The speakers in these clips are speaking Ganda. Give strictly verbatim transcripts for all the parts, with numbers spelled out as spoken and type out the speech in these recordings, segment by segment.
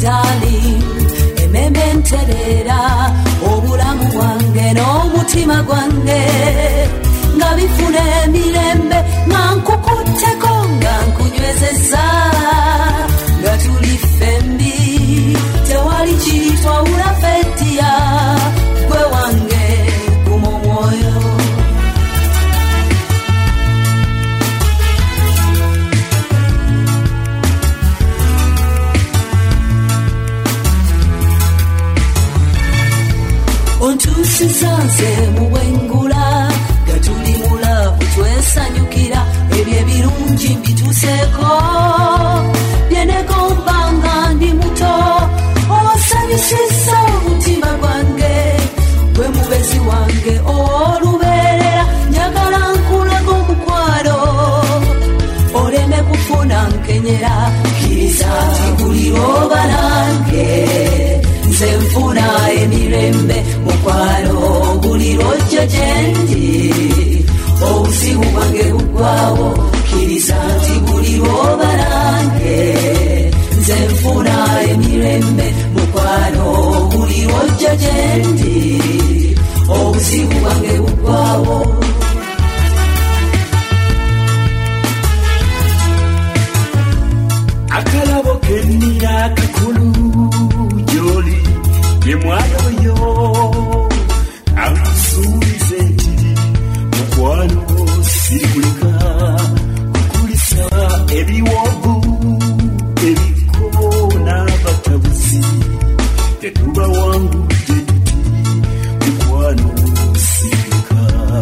darling emementerera obulamu bwange n'omutima gwange nga bifuna emirembe nga nkukutteko nga nkunywezezza nga tuli fembi tewali kitwawula fetiya gwe wange guma omwoyo ontusisanze mu bwengula nga tuli mulavu twesanyukira ebyo ebirungi mbituseeko byenegombanga ndi muto osanyusisa omutima gwange gwe mubezi wange olubeerera njagala nkulaga omukwalo oleme kufuna nkenyera kiriza nti buli lwoba nange nze nfuna emirembe mukwalo buli lwojja gyendi obuzibu bwange bugwawo kiriza nti buli lwoba nange nze nfuna emirembe mukwalo buli lwojja gyendi obuzibu bwange bugwawo akalabo kennira kakulu gyoli ye mwana oyo akusuubiza nti mukwano sirikuleka kukulisa ebiwobu ebiko n'abatabuzi tetuba wangu gyetuti mukwano sirikuleka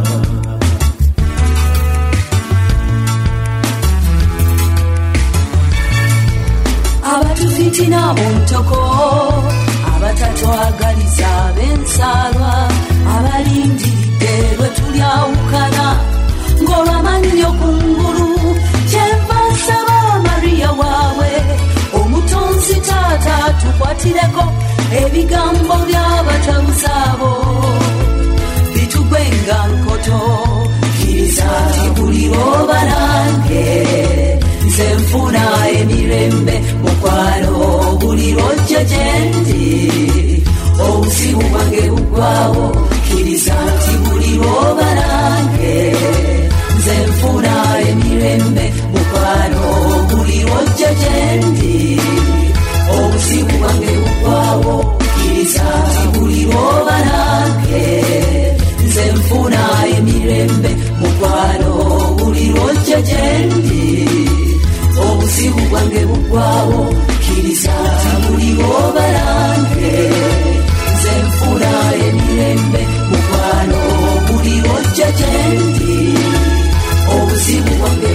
abatufitina bontoko abatatwagaliza b'ensalwa abalindiridde lwe tulyawukana ng'olwamannyo kungulu kyenva nsaba Mariya waabwe omutonzi taata tukwatireko ebigambo by'abatabuzi abo bitugwenga nkoto kiriza nti buli lwoba nange nze nfuna emirembe mukwalo buli lwojja gyendi obuzibu bwange bugwawo kiriza nti buli lwoba nange nze nfuna emirembe mukwalo buli lwojja gyendi obuzibu bwange bugwawo kiriza nti buli lwoba nange nze nfuna emirembe mukwalo buli lwojja gyendi obuzibu bwange bugwawo kiriza nti buli lwoba nange nze nfuna emirembe mukwano buli lwojja gyendi obuzibu bwange